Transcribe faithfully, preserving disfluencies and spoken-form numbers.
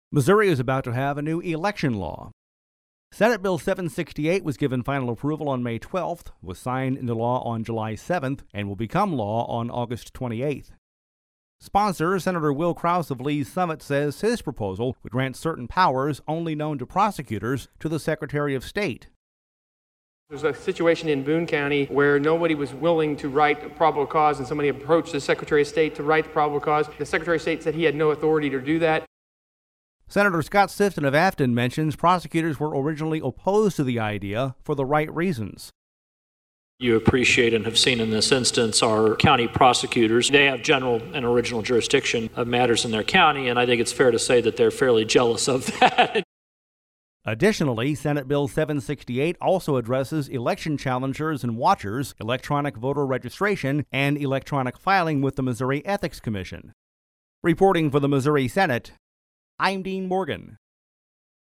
Missouri is about to have a new election law. Senate Bill seven sixty-eight was given final approval on May twelfth, was signed into law on July seventh, and will become law on August twenty-eighth. Sponsor, Senator Will Krause of Lee's Summit, says his proposal would grant certain powers only known to prosecutors to the Secretary of State. There's a situation in Boone County where nobody was willing to write a probable cause, and somebody approached the Secretary of State to write the probable cause. The Secretary of State said he had no authority to do that. Senator Scott Sifton of Afton mentions prosecutors were originally opposed to the idea for the right reasons. You appreciate and have seen in this instance our county prosecutors. They have general and original jurisdiction of matters in their county, and I think it's fair to say that they're fairly jealous of that. Additionally, Senate Bill seven sixty-eight also addresses election challengers and watchers, electronic voter registration, and electronic filing with the Missouri Ethics Commission. Reporting for the Missouri Senate, I'm Dean Morgan.